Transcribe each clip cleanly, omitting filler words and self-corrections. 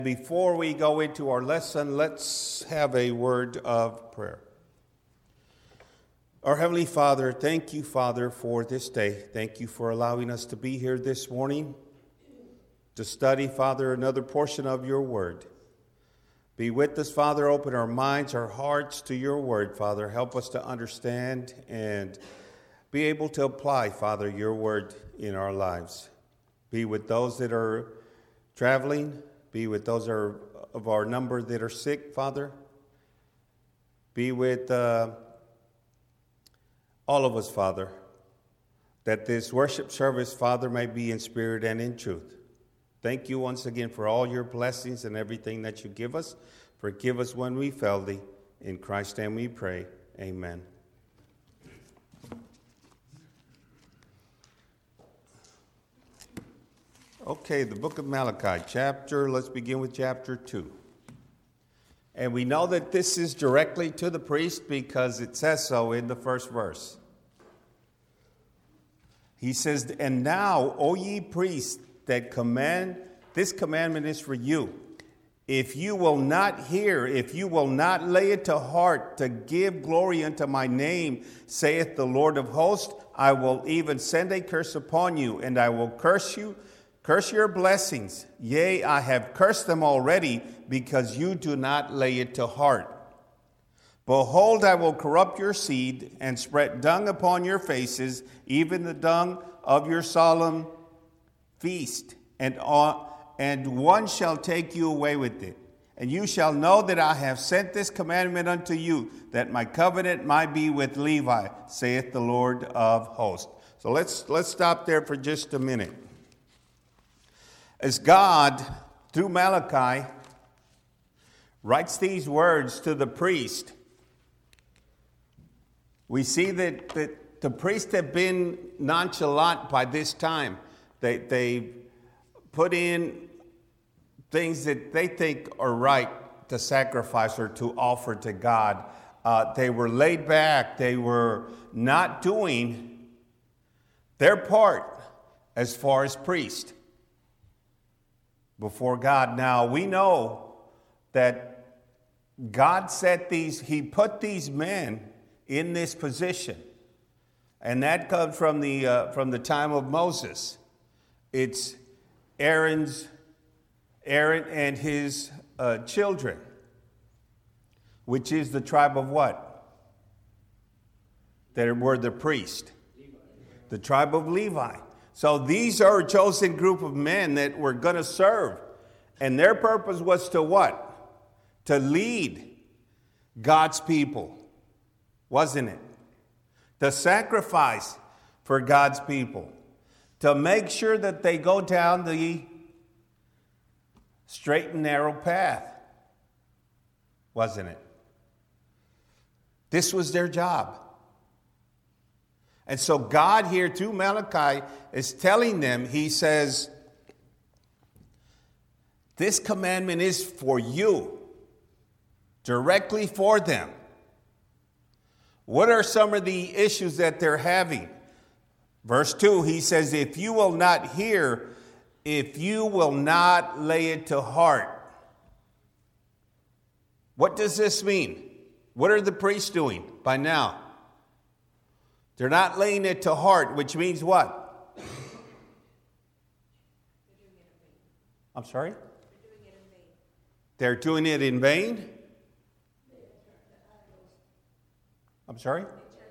Before we go into our lesson, let's have a word of prayer. Our Heavenly Father, thank you, Father, for this day. Thank you for allowing us to be here this morning to study, Father, another portion of your word. Be with us, Father. Open our minds, our hearts to your word, Father. Help us to understand and be able to apply, Father, your word in our lives. Be with those that are traveling. Be with those of our number that are sick, Father. Be with all of us, Father, that this worship service, Father, may be in spirit and in truth. Thank you once again for all your blessings and everything that you give us. Forgive us when we fail thee. In Christ's name we pray. Amen. Okay, the book of Malachi, let's begin with chapter 2. And we know that this is directly to the priest because it says so in the first verse. He says, "And now, O ye priests, that command, this commandment is for you. If you will not hear, if you will not lay it to heart to give glory unto my name, saith the Lord of hosts, I will even send a curse upon you, and I will curse your blessings. Yea, I have cursed them already, because you do not lay it to heart. Behold, I will corrupt your seed, and spread dung upon your faces, even the dung of your solemn feast, and one shall take you away with it. And you shall know that I have sent this commandment unto you, that my covenant might be with Levi, saith the Lord of hosts." So let's stop there for just a minute. As God, through Malachi, writes these words to the priest, we see that the priests have been nonchalant by this time. They put in things that they think are right to sacrifice or to offer to God. They were laid back. They were not doing their part as far as priest before God. Now, we know that God He put these men in this position. And that comes from the time of Moses. It's Aaron and his children, which is the tribe of what? That were the priest. The tribe of Levi. So these are a chosen group of men that were going to serve. And their purpose was to what? To lead God's people. Wasn't it? To sacrifice for God's people. To make sure that they go down the straight and narrow path. Wasn't it? This was their job. And so God here through Malachi is telling them, he says, this commandment is for you, directly for them. What are some of the issues that they're having? Verse 2, he says, if you will not hear, if you will not lay it to heart. What does this mean? What are the priests doing by now? They're not laying it to heart, which means what? I'm sorry? They're doing it in vain? I'm sorry?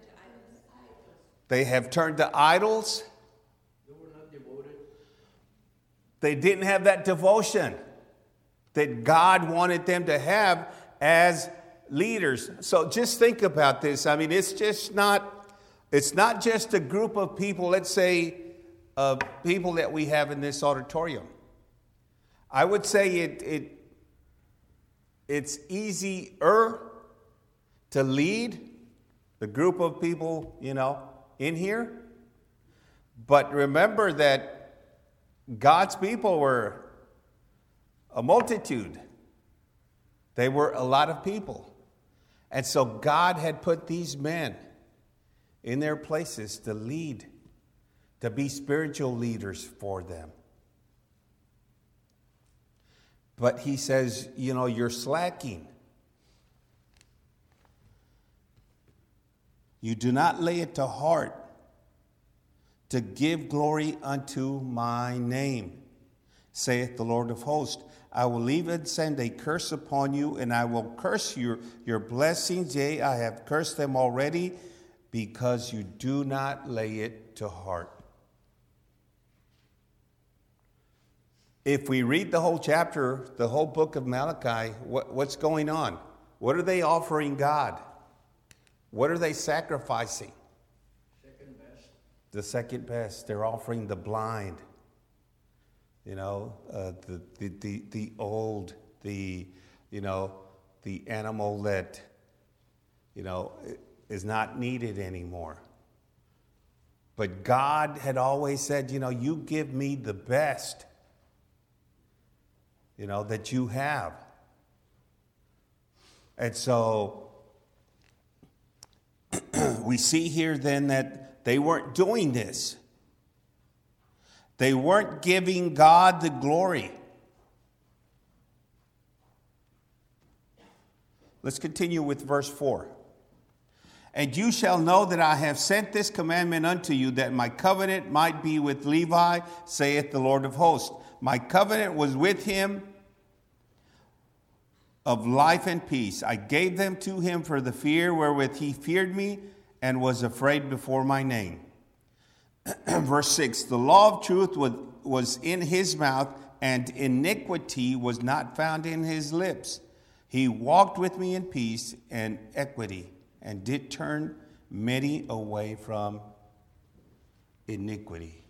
They have turned to idols. They were not devoted. They didn't have that devotion that God wanted them to have as leaders. So just think about this. I mean, it's not just a group of people, let's say, people that we have in this auditorium. I would say it's easier to lead the group of people, in here. But remember that God's people were a multitude. They were a lot of people. And so God had put these men in their places to lead, to be spiritual leaders for them. But he says, you're slacking. You do not lay it to heart to give glory unto my name, saith the Lord of hosts. I will even send a curse upon you, and I will curse your blessings. Yea, I have cursed them already, because you do not lay it to heart. If we read the whole chapter, the whole book of Malachi, what's going on? What are they offering God? What are they sacrificing? Second best. The second best. They're offering the blind. The old, the animal that, is not needed anymore. But God had always said, you give me the best, that you have. And so we see here then that they weren't doing this. They weren't giving God the glory. Let's continue with verse 4. And you shall know that I have sent this commandment unto you, that my covenant might be with Levi, saith the Lord of hosts. My covenant was with him of life and peace. I gave them to him for the fear wherewith he feared me, and was afraid before my name. Verse 6, the law of truth was in his mouth, and iniquity was not found in his lips. He walked with me in peace and equity, and did turn many away from iniquity.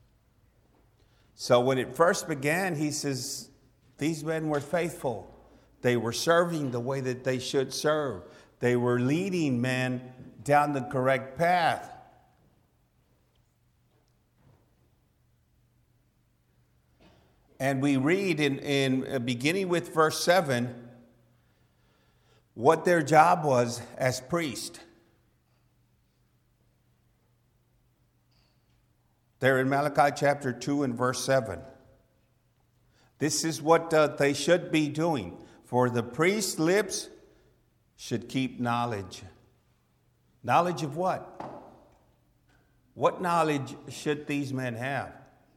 So when it first began, he says, these men were faithful. They were serving the way that they should serve. They were leading men down the correct path. And we read in beginning with verse 7, what their job was as priest. There in Malachi chapter 2 and verse 7. This is what they should be doing. For the priest's lips should keep knowledge. Knowledge of what? What knowledge should these men have?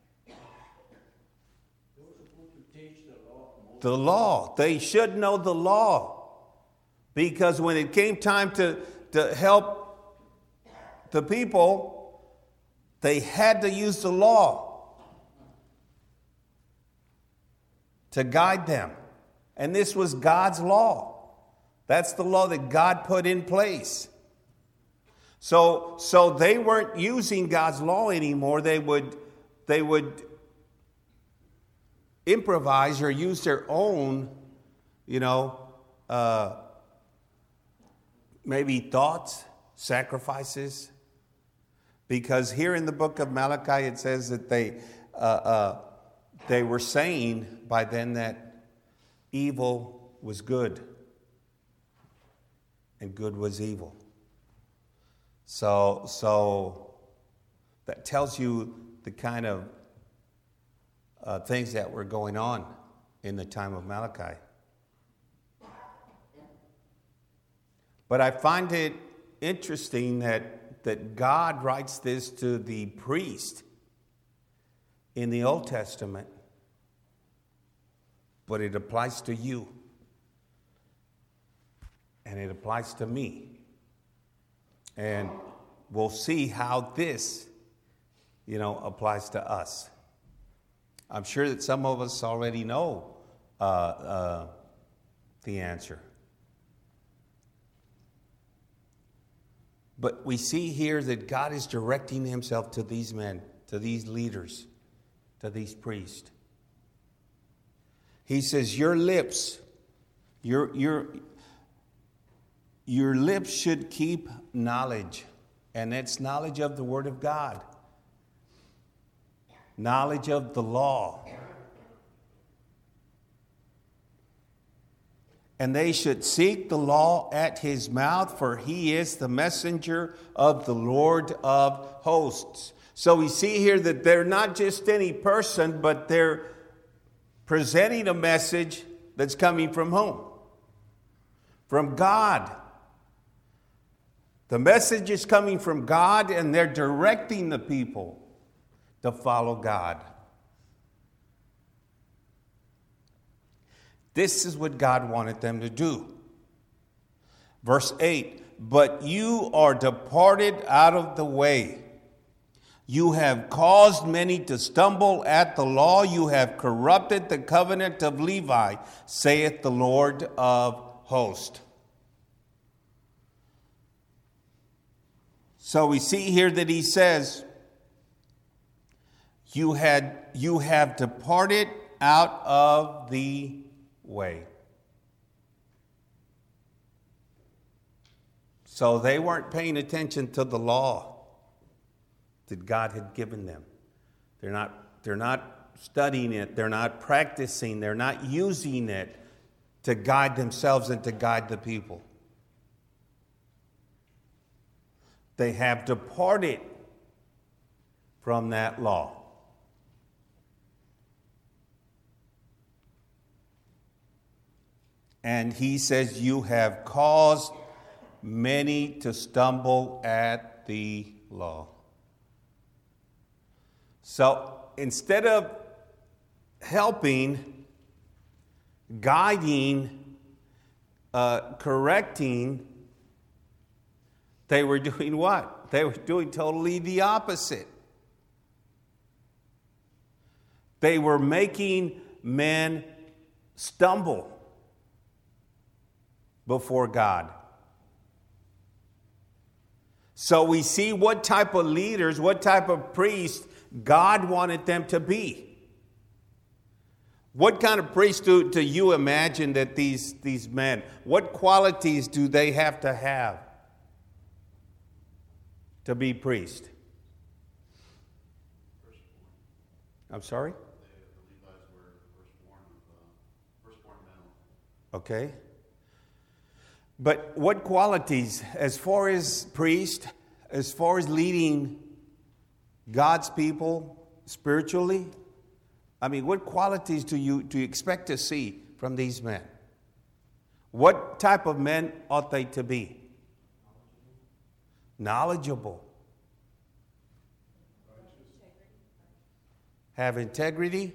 The law. They should know the law. Because when it came time to help the people, they had to use the law to guide them. And this was God's law. That's the law that God put in place. So they weren't using God's law anymore. They would improvise or use their own, maybe thoughts, sacrifices. Because here in the book of Malachi, it says that they were saying by then that evil was good and good was evil. So that tells you the kind of things that were going on in the time of Malachi. But I find it interesting that God writes this to the priest in the Old Testament, but it applies to you. And it applies to me. And we'll see how this, applies to us. I'm sure that some of us already know the answer. But we see here that God is directing himself to these men, to these leaders, to these priests. He says, your lips, your lips should keep knowledge. And it's knowledge of the Word of God. Knowledge of the law. And they should seek the law at his mouth, for he is the messenger of the Lord of hosts. So we see here that they're not just any person, but they're presenting a message that's coming from whom? From God. The message is coming from God, and they're directing the people to follow God. This is what God wanted them to do. Verse 8, but you are departed out of the way. You have caused many to stumble at the law. You have corrupted the covenant of Levi, saith the Lord of hosts. So we see here that he says, you have departed out of the way. So they weren't paying attention to the law that God had given them. They're not studying it. They're not practicing. They're not using it to guide themselves and to guide the people. They have departed from that law. And he says, you have caused many to stumble at the law. So instead of helping, guiding, correcting, they were doing what? They were doing totally the opposite. They were making men stumble before God. So we see what type of leaders, what type of priests God wanted them to be. What kind of priests do you imagine that these men, what qualities do they have to be priest? I'm sorry? The Levites were firstborn male. Okay. But what qualities, as far as priest, as far as leading God's people spiritually, I mean, what qualities do you expect to see from these men? What type of men ought they to be? Knowledgeable. Have integrity.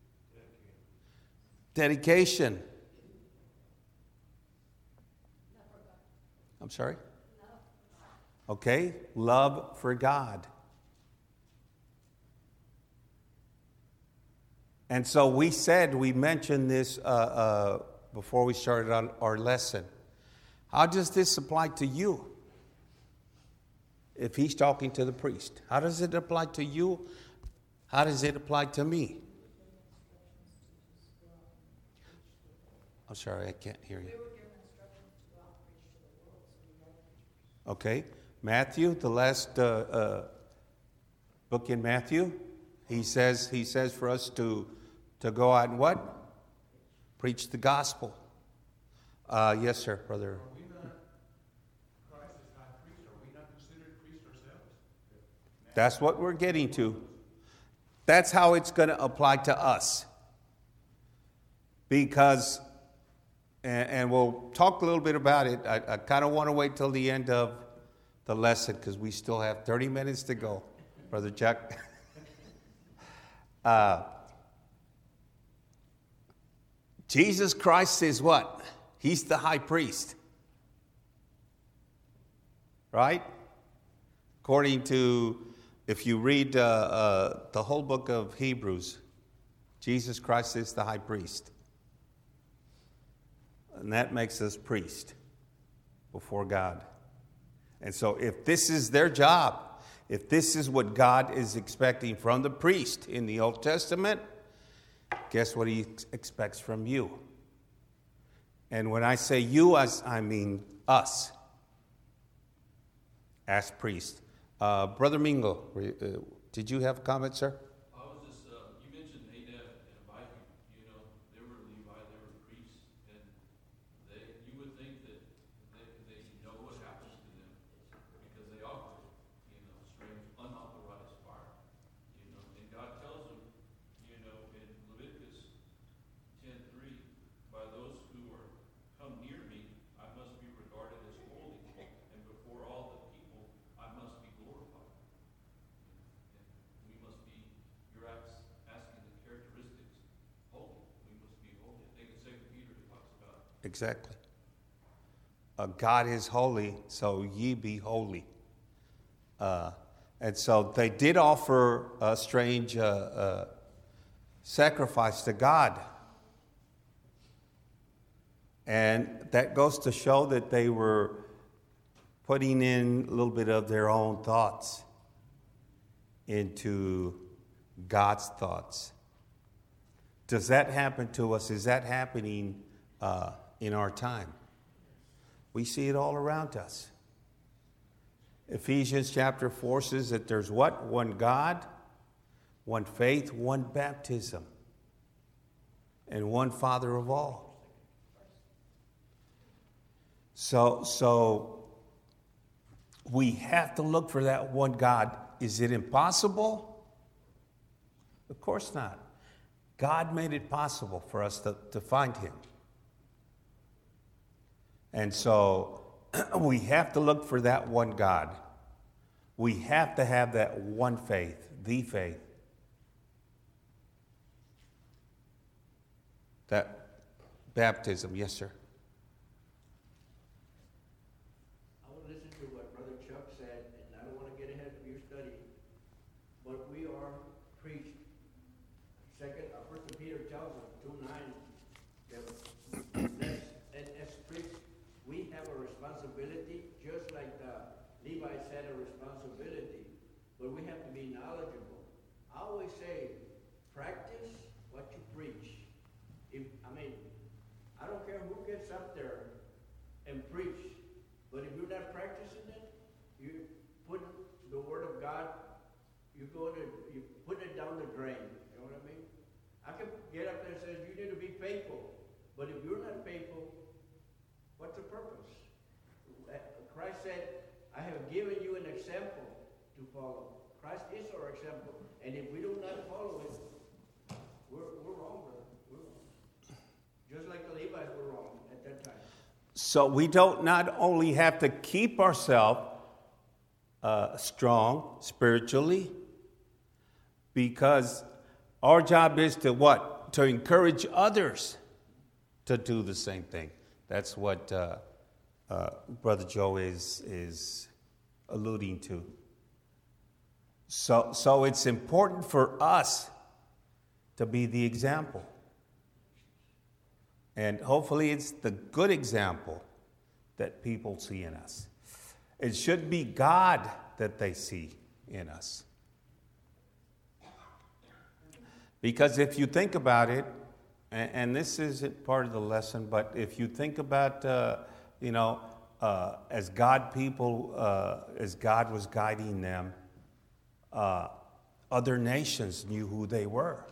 Dedication. I'm sorry? Okay, love for God. And so we mentioned this before we started on our lesson. How does this apply to you? If he's talking to the priest, how does it apply to you? How does it apply to me? I'm sorry, I can't hear you. Okay, Matthew, the last book in Matthew, he says for us to go out and what? Preach the gospel. Yes, sir, brother. Are we not Christ as high priest? Are we not considered priests ourselves? That's what we're getting to. That's how it's going to apply to us. Because, and we'll talk a little bit about it. I kind of want to wait till the end of the lesson because we still have 30 minutes to go, Brother Chuck. Jesus Christ is what? He's the high priest. Right? According to, if you read the whole book of Hebrews, Jesus Christ is the high priest. And that makes us priest before God. And so if this is their job, if this is what God is expecting from the priest in the Old Testament, guess what he expects from you? And when I say you, I mean us as priests. Brother Mingo, did you have a comment, sir? I was just, you mentioned Nadab and Abihu, they were Levi, they were priests, and you would think that they know what happens to them because they offer, strange, unauthorized fire, and God tells them, in Leviticus Exactly. God is holy, so ye be holy. And so they did offer a strange sacrifice to God. And that goes to show that they were putting in a little bit of their own thoughts into God's thoughts. Does that happen to us? Is that happening in our time? We see it all around us. Ephesians chapter 4 says that there's what? One God, one faith, one baptism, and one Father of all. So we have to look for that one God. Is it impossible? Of course not. God made it possible for us to find him. And so we have to look for that one God. We have to have that one faith, the faith. That baptism, yes, sir. I want to listen to what Brother Chuck said, and I don't want to get ahead of your study, but we are preached. First Peter tells us, 2:9, that as priests, we have a responsibility, just like the Levites had a responsibility, but we have to be knowledgeable. I always say, practice what you preach. I don't care who gets up there and preach, but if you're not practicing it, you put the Word of God, you put it down the drain. You know what I mean? I can get up there and say, you need to be faithful, but if you're not faithful, what's the purpose? Christ said, I have given you an example to follow. Christ is our example, and if we do not follow it, we're wrong, brother. We're wrong. Just like the Levites were wrong at that time. So we don't not only have to keep ourselves strong spiritually, because our job is to what? To encourage others to do the same thing. That's what Brother Joe is alluding to. So it's important for us to be the example. And hopefully it's the good example that people see in us. It should be God that they see in us. Because if you think about it, and this isn't part of the lesson, but if you think about, as God people, as God was guiding them, other nations knew who they were.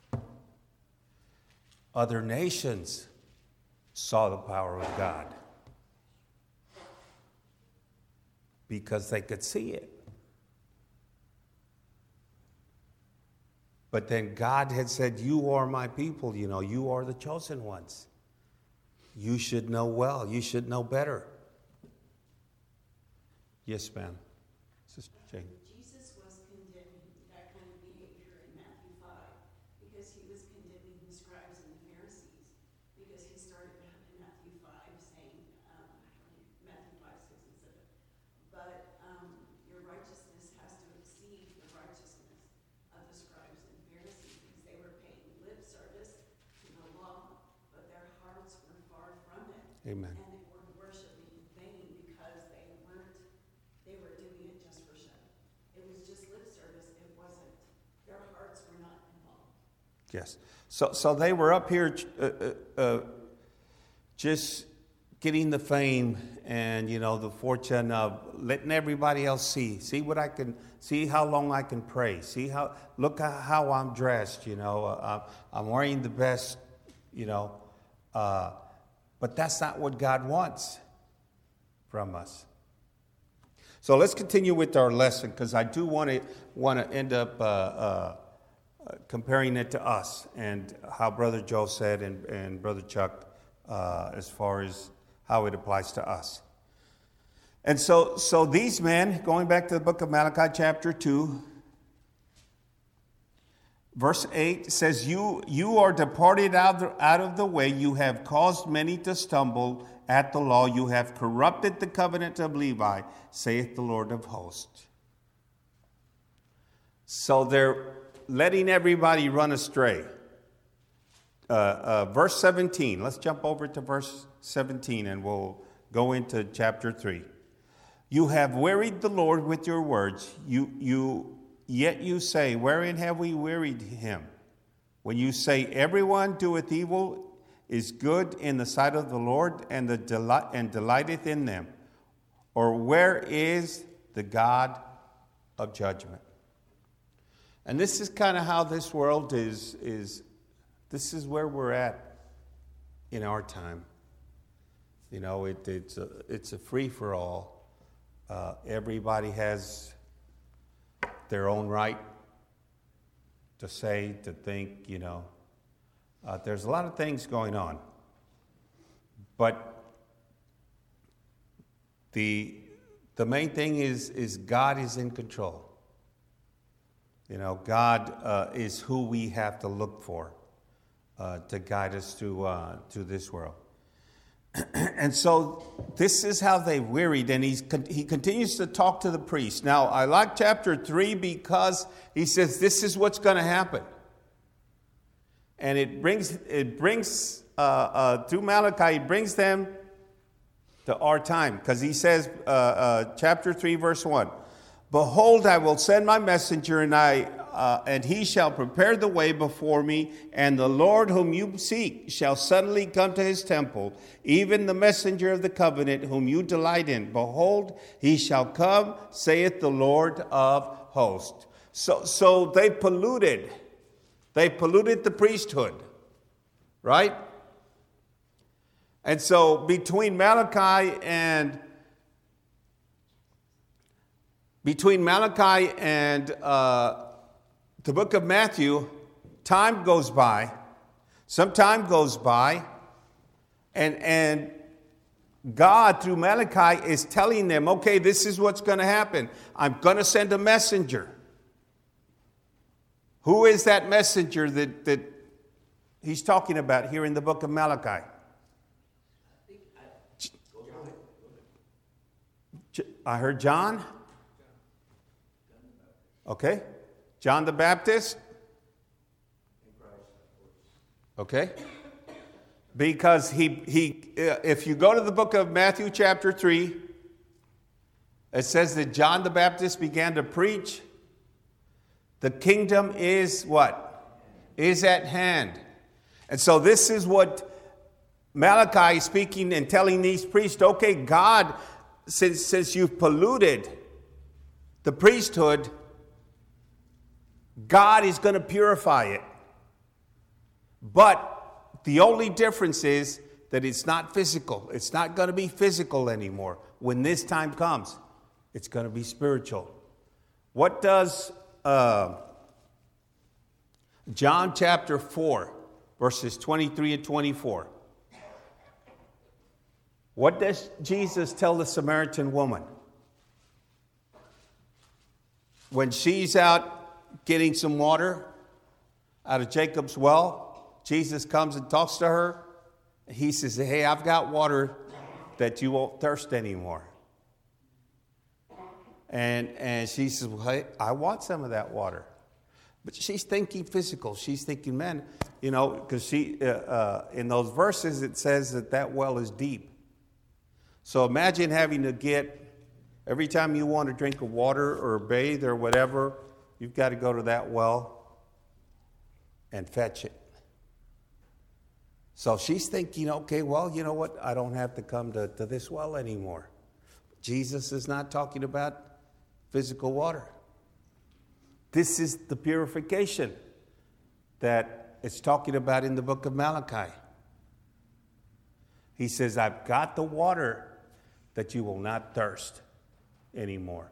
Other nations saw the power of God because they could see it. But then God had said, you are my people, you are the chosen ones. You should know well. You should know better. Yes, ma'am. Sister Jane. Jesus was condemning that kind of behavior in Matthew 5 because he was condemning the scribes and the Pharisees, because he started in Matthew 5 saying, Matthew 5, 6, and 7, but your righteousness has to exceed the righteousness of the scribes and Pharisees, because they were paying lip service to the law, but their hearts were far from it. Amen. And they were worshiping in vain because they were doing it just for show. It was just lip service. It wasn't. Their hearts were not involved. Yes. So they were up here just getting the fame and, the fortune of letting everybody else see what I can, see how long I can pray, look how I'm dressed, I'm wearing the best, but that's not what God wants from us. So let's continue with our lesson, because I do want to end up comparing it to us and how Brother Joe said and Brother Chuck as far as how it applies to us. And so these men, going back to the book of Malachi chapter 2, Verse 8 says, You are departed out of the way. You have caused many to stumble at the law. You have corrupted the covenant of Levi, saith the Lord of hosts. So they're letting everybody run astray. Verse 17. Let's jump over to verse 17 and we'll go into chapter 3. You have wearied the Lord with your words. Yet you say, wherein have we wearied him? When you say, everyone doeth evil is good in the sight of the Lord, and delighteth in them. Or where is the God of judgment? And this is kind of how this world is. This is where we're at in our time. You know, it's a free for all. Everybody has their own right to say, to think, you know. There's a lot of things going on. But the main thing is God is in control. You know, God is who we have to look for to guide us through this world. And so this is how they wearied, and he continues to talk to the priest. Now, I like chapter 3 because he says this is what's going to happen. And it brings through Malachi, it brings them to our time. Because he says, chapter 3, verse 1, Behold, I will send my messenger, and he shall prepare the way before me, and the Lord whom you seek shall suddenly come to his temple, even the messenger of the covenant whom you delight in. Behold, he shall come, saith the Lord of hosts. So they polluted the priesthood, right? And so between Malachi and the book of Matthew, time goes by, some time goes by, and God, through Malachi, is telling them, okay, this is what's going to happen. I'm going to send a messenger. Who is that messenger that he's talking about here in the book of Malachi? I heard John. Okay. John the Baptist? Okay. Because he if you go to the book of Matthew chapter 3, it says that John the Baptist began to preach, the kingdom is what? Is at hand. And so this is what Malachi is speaking and telling these priests, okay, God, since you've polluted the priesthood, God is going to purify it. But the only difference is that it's not physical. It's not going to be physical anymore. When this time comes, it's going to be spiritual. What does John chapter 4, verses 23 and 24? What does Jesus tell the Samaritan woman? When she's out getting some water out of Jacob's well, Jesus comes and talks to her. He says, hey, I've got water that you won't thirst anymore. And she says, well, hey, I want some of that water. But she's thinking physical. She's thinking, man, you know, because she in those verses it says that well is deep. So imagine having to get, every time you want to drink of water or bathe or whatever, you've got to go to that well and fetch it. So she's thinking, okay, well, you know what? I don't have to come to this well anymore. Jesus is not talking about physical water. This is the purification that it's talking about in the book of Malachi. He says, I've got the water that you will not thirst anymore.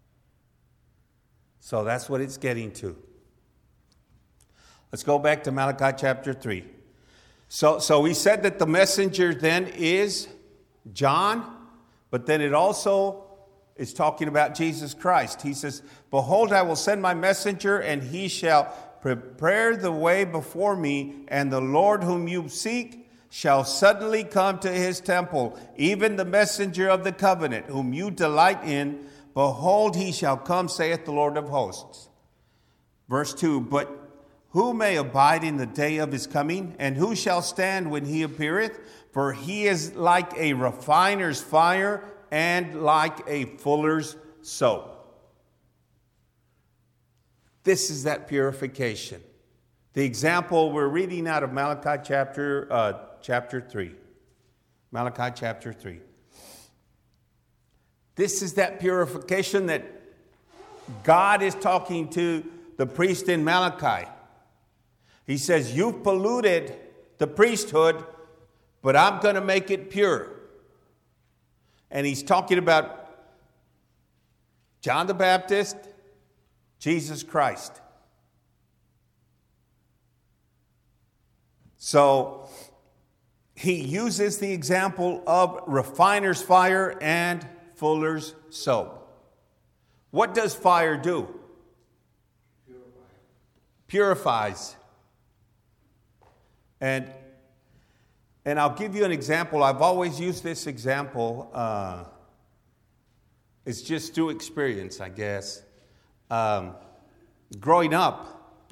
So that's what it's getting to. Let's go back to Malachi chapter 3. So we said that the messenger then is John, but then it also is talking about Jesus Christ. He says, behold, I will send my messenger, and he shall prepare the way before me, and the Lord whom you seek shall suddenly come to his temple, even the messenger of the covenant, whom you delight in. Behold, he shall come, saith the Lord of hosts. Verse 2, but who may abide in the day of his coming? And who shall stand when he appeareth? For he is like a refiner's fire and like a fuller's soap. This is that purification. The example we're reading out of Malachi chapter 3. Malachi chapter 3. This is that purification that God is talking to the priest in Malachi. He says, you've polluted the priesthood, but I'm going to make it pure. And he's talking about John the Baptist, Jesus Christ. So he uses the example of refiner's fire and fuller's soap. What does fire do? Purifies. And I'll give you an example. I've always used this example. It's just through experience, I guess. Growing up,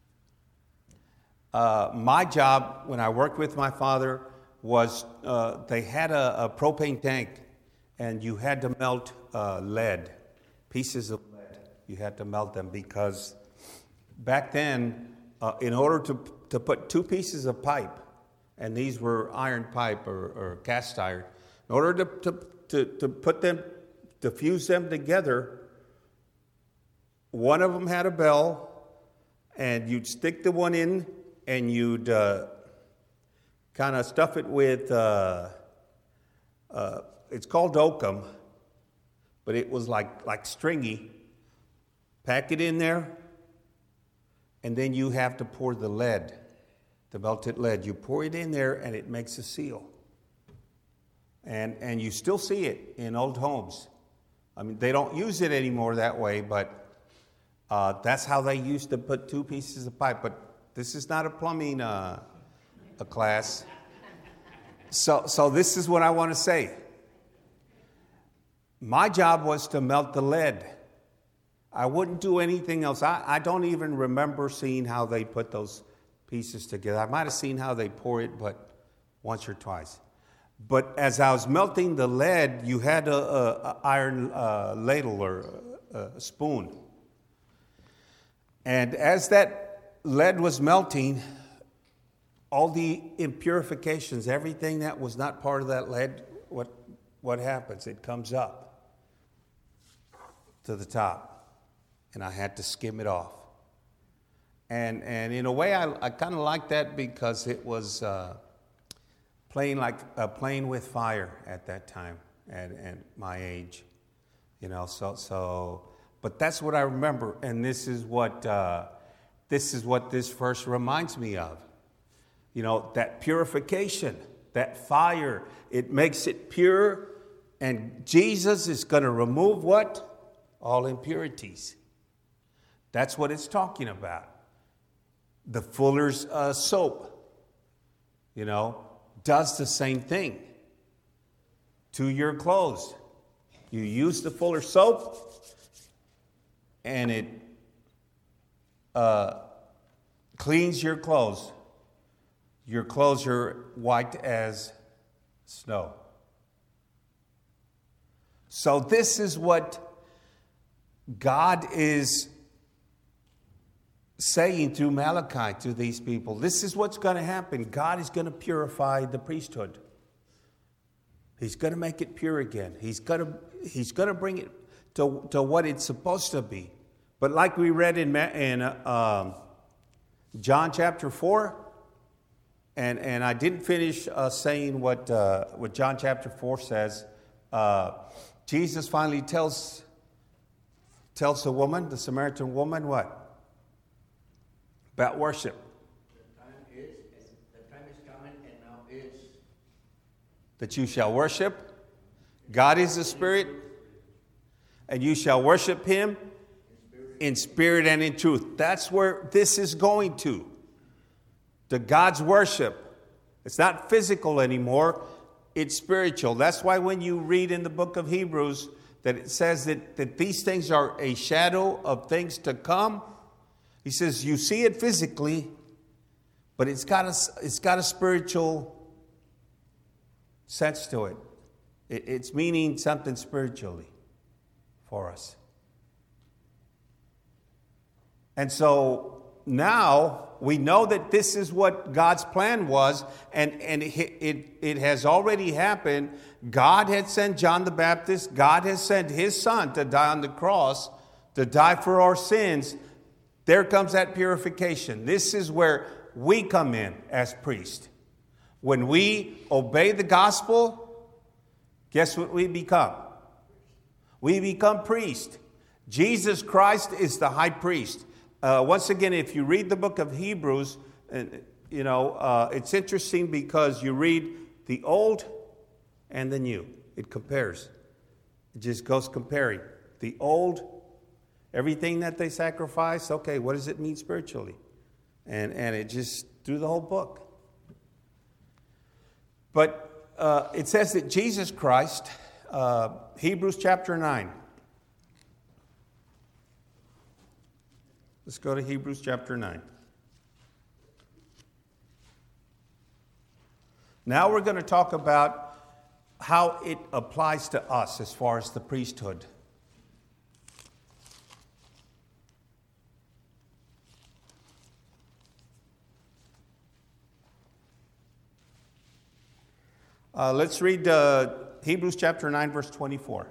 my job when I worked with my father was they had a propane tank, and you had to melt lead, pieces of lead. You had to melt them because back then, in order to put two pieces of pipe, and these were iron pipe or cast iron, in order to put them, to fuse them together, one of them had a bell, and you'd stick the one in, and you'd kind of stuff it with, it's called oakum, but it was like stringy. Pack it in there, and then you have to pour the lead, the melted lead. You pour it in there, and it makes a seal. And you still see it in old homes. I mean, they don't use it anymore that way, but that's how they used to put two pieces of pipe. But this is not a plumbing a class. So this is what I want to say. My job was to melt the lead. I wouldn't do anything else. I don't even remember seeing how they put those pieces together. I might have seen how they pour it, but once or twice. But as I was melting the lead, you had a iron ladle or a spoon. And as that lead was melting, all the impurifications, everything that was not part of that lead, what happens? It comes up to the top, and I had to skim it off. And in a way, I kind of like that because it was playing with fire at that time, at my age, you know. But that's what I remember, and this is what this verse reminds me of. You know, that purification, that fire, it makes it pure, and Jesus is going to remove what? All impurities. That's what it's talking about. The fuller's soap, you know, does the same thing to your clothes. You use the fuller's soap, and it cleans your clothes. Your clothes are white as snow. So this is what God is saying through Malachi to these people. This is what's going to happen. God is going to purify the priesthood. He's going to make it pure again. He's going to bring it to what it's supposed to be. But like we read in John chapter 4, and I didn't finish saying what John chapter 4 says. Jesus finally tells the woman, the Samaritan woman, what? About worship. The time is coming, and now is. That you shall worship. God is the Spirit, and you shall worship Him in spirit and in truth. That's where this is going to God's worship. It's not physical anymore. It's spiritual. That's why when you read in the book of Hebrews that it says that these things are a shadow of things to come. He says you see it physically, but it's got a spiritual sense to it. It's meaning something spiritually for us. And so now we know that this is what God's plan was, and it has already happened. God had sent John the Baptist. God has sent his son to die on the cross, to die for our sins. There comes that purification. This is where we come in as priests. When we obey the gospel, guess what we become? We become priests. Jesus Christ is the high priest. Once again, if you read the book of Hebrews, it's interesting because you read the old and the new. It compares. It just goes comparing. The old, everything that they sacrifice, okay, what does it mean spiritually? And it just through the whole book. But it says that Jesus Christ, Hebrews chapter 9. Let's go to Hebrews chapter 9. Now we're going to talk about how it applies to us as far as the priesthood. Let's read Hebrews chapter 9, verse 24.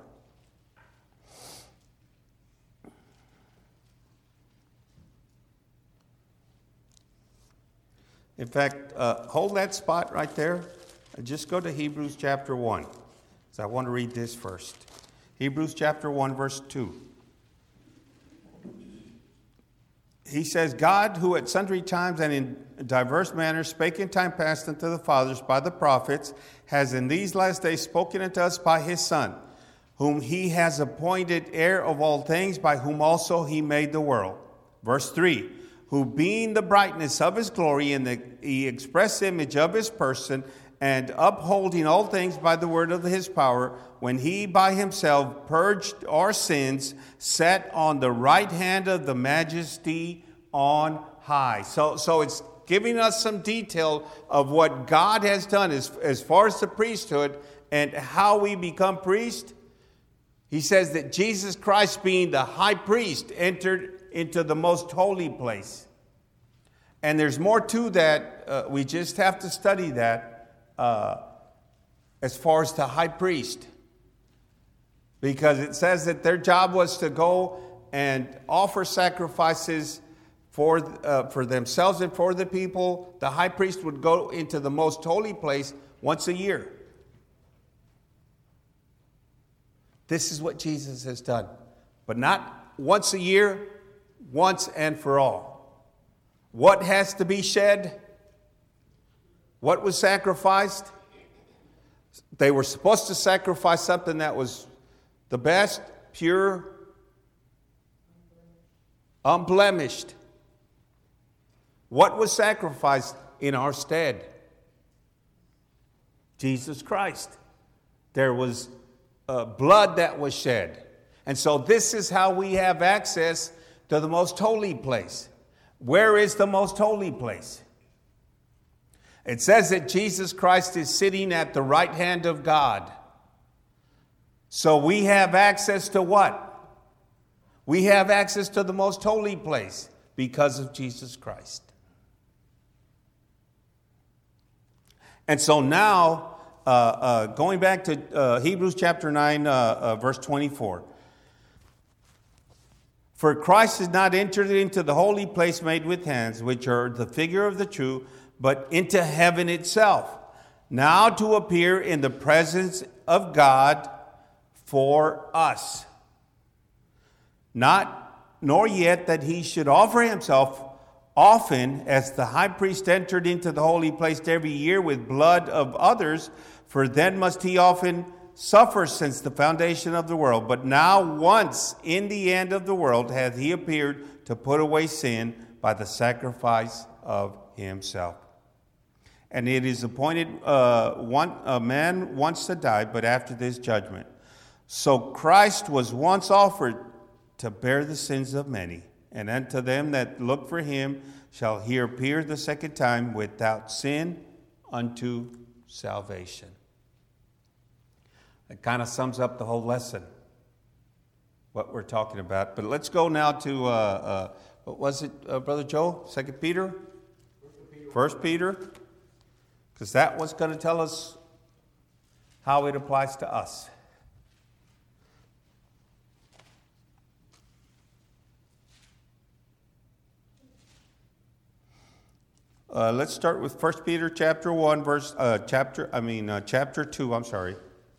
In fact, hold that spot right there and just go to Hebrews chapter 1. So I want to read this first. Hebrews chapter 1, verse 2. He says, God, who at sundry times and in diverse manners spake in time past unto the fathers by the prophets, has in these last days spoken unto us by his Son, whom he has appointed heir of all things, by whom also he made the world. Verse 3. Who being the brightness of his glory and the express image of his person, and upholding all things by the word of his power, when he by himself purged our sins, sat on the right hand of the majesty on high. So it's giving us some detail of what God has done as far as the priesthood and how we become priests. He says that Jesus Christ, being the high priest, entered into the most holy place. And there's more to that. We just have to study that as far as the high priest. Because it says that their job was to go and offer sacrifices for themselves and for the people. The high priest would go into the most holy place once a year. This is what Jesus has done. But not once a year, once and for all. What has to be shed? What was sacrificed? They were supposed to sacrifice something that was the best, pure, unblemished. What was sacrificed in our stead? Jesus Christ. There was blood that was shed. And so this is how we have access to the most holy place. Where is the most holy place? It says that Jesus Christ is sitting at the right hand of God. So we have access to what? We have access to the most holy place because of Jesus Christ. And so now, going back to Hebrews chapter 9, verse 24. For Christ has not entered into the holy place made with hands, which are the figure of the true, but into heaven itself, now to appear in the presence of God for us. Nor yet that he should offer himself often, as the high priest entered into the holy place every year with blood of others, for then must he often suffer since the foundation of the world, but now once in the end of the world hath he appeared to put away sin by the sacrifice of himself. And it is appointed a man once to die, but after this judgment. So Christ was once offered to bear the sins of many, and unto them that look for him shall he appear the second time without sin unto salvation. That kind of sums up the whole lesson, what we're talking about. But let's go now to, what was it, Brother Joe? 2 Peter? 1 Peter? Because that was going to tell us how it applies to us. Let's start with 1 Peter chapter 1, chapter 2, I'm sorry.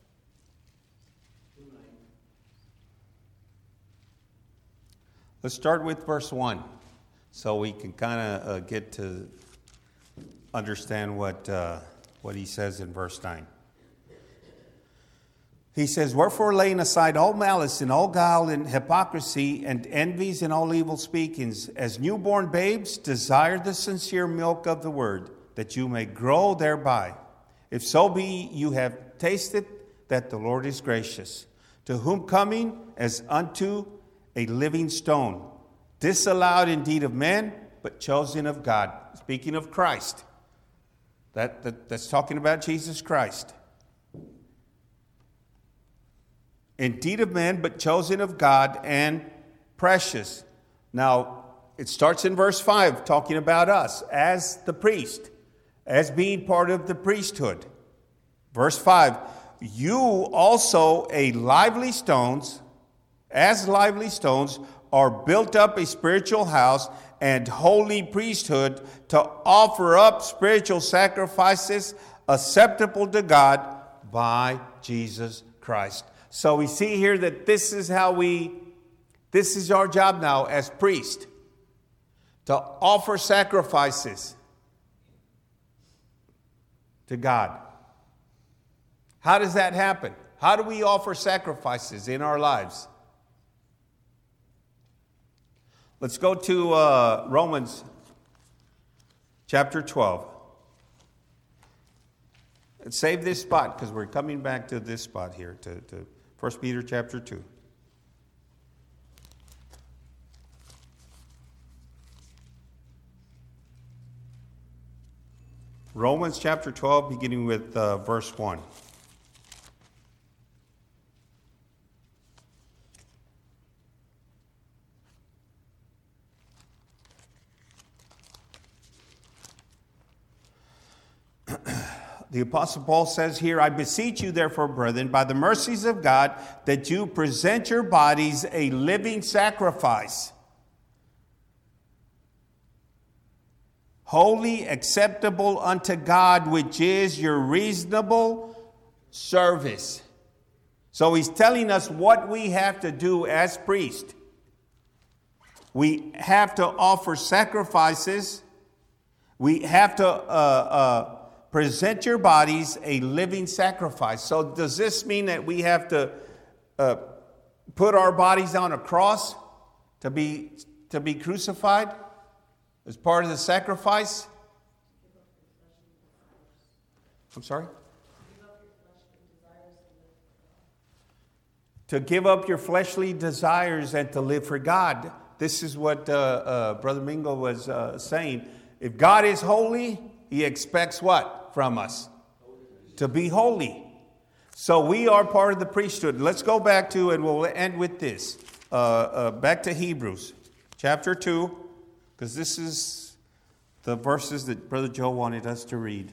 Let's start with verse 1 so we can kind of get to understand what he says in verse 9. He says, wherefore laying aside all malice and all guile and hypocrisy and envies and all evil speakings, as newborn babes desire the sincere milk of the word, that you may grow thereby. If so be you have tasted that the Lord is gracious, to whom coming as unto a living stone, disallowed indeed of men, but chosen of God. Speaking of Christ. That's talking about Jesus Christ. Indeed of men, but chosen of God and precious. Now, it starts in verse 5, talking about us as the priest, as being part of the priesthood. Verse 5, you also as lively stones, are built up a spiritual house and holy priesthood to offer up spiritual sacrifices acceptable to God by Jesus Christ. So we see here that this is our job now as priest, to offer sacrifices to God. How does that happen? How do we offer sacrifices in our lives? Let's go to Romans chapter 12. And save this spot because we're coming back to this spot here, to 1 Peter chapter 2. Romans chapter 12, beginning with verse 1. The Apostle Paul says here, I beseech you therefore, brethren, by the mercies of God, that you present your bodies a living sacrifice, holy, acceptable unto God, which is your reasonable service. So he's telling us what we have to do as priests. We have to offer sacrifices. We have to present your bodies a living sacrifice. So does this mean that we have to put our bodies on a cross to be crucified as part of the sacrifice? I'm sorry? To give up your fleshly desires and to live for God. This is what Brother Mingo was saying. If God is holy, he expects what from us? To be holy. So we are part of the priesthood. Let's go back to, and we'll end with this. Back to Hebrews chapter 2, because this is the verses that Brother Joe wanted us to read.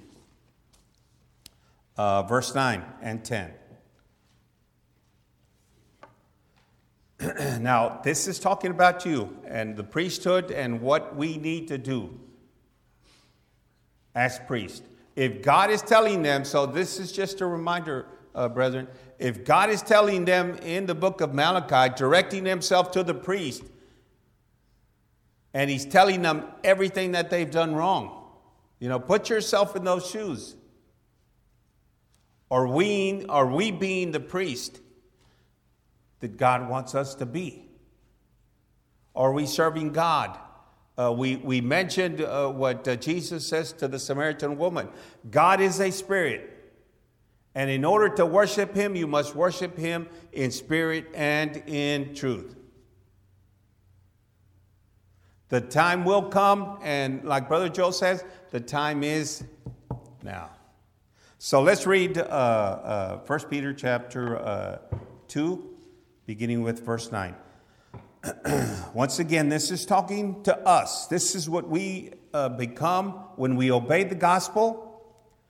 Verse 9 and 10. Now, this is talking about you and the priesthood and what we need to do as priests. If God is telling them, so this is just a reminder, brethren, if God is telling them in the book of Malachi, directing himself to the priest, and he's telling them everything that they've done wrong, put yourself in those shoes. Are we being the priest that God wants us to be? Are we serving God? We mentioned what Jesus says to the Samaritan woman. God is a spirit. And in order to worship him, you must worship him in spirit and in truth. The time will come, and like Brother Joe says, the time is now. So let's read 1 Peter chapter 2, beginning with verse 9. Once again, this is talking to us. This is what we become when we obey the gospel.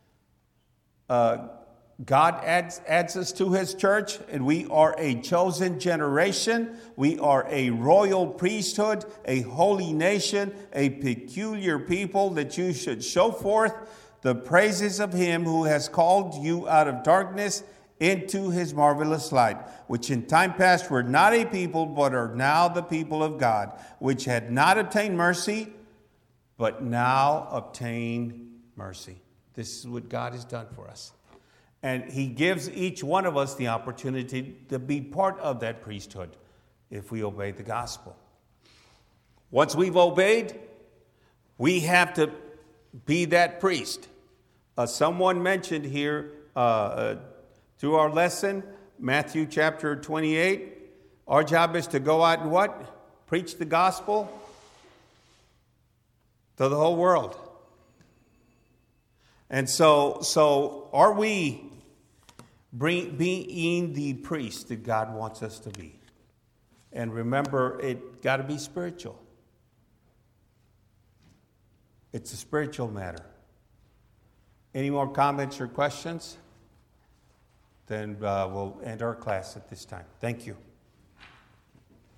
God adds us to his church, and we are a chosen generation. We are a royal priesthood, a holy nation, a peculiar people, that you should show forth the praises of him who has called you out of darkness into his marvelous light, which in time past were not a people, but are now the people of God, which had not obtained mercy, but now obtain mercy. This is what God has done for us. And he gives each one of us the opportunity to be part of that priesthood if we obey the gospel. Once we've obeyed, we have to be that priest. Someone mentioned here through our lesson, Matthew chapter 28, our job is to go out and what? Preach the gospel to the whole world. And so are we being the priest that God wants us to be? And remember, it got to be spiritual. It's a spiritual matter. Any more comments or questions? Then we'll end our class at this time. Thank you.